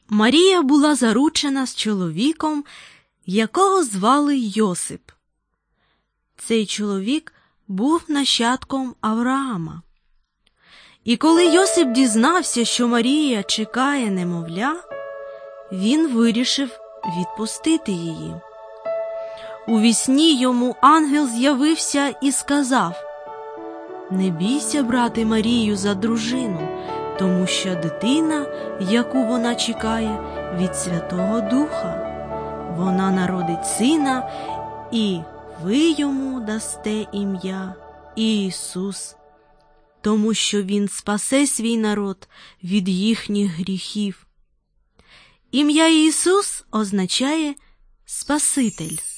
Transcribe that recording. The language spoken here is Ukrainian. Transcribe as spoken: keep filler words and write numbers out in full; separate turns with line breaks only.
Марія була заручена з чоловіком, якого звали Йосип. Цей чоловік був нащадком Авраама. І коли Йосип дізнався, що Марія чекає немовля, він вирішив відпустити її. У вісні йому ангел з'явився і сказав: «Не бійся брати Марію за дружину, тому що дитина, яку вона чекає, від Святого Духа. Вона народить сина, і ви йому дасте ім'я Ісус, тому що він спасе свій народ від їхніх гріхів». Ім'я Ісус означає «Спаситель».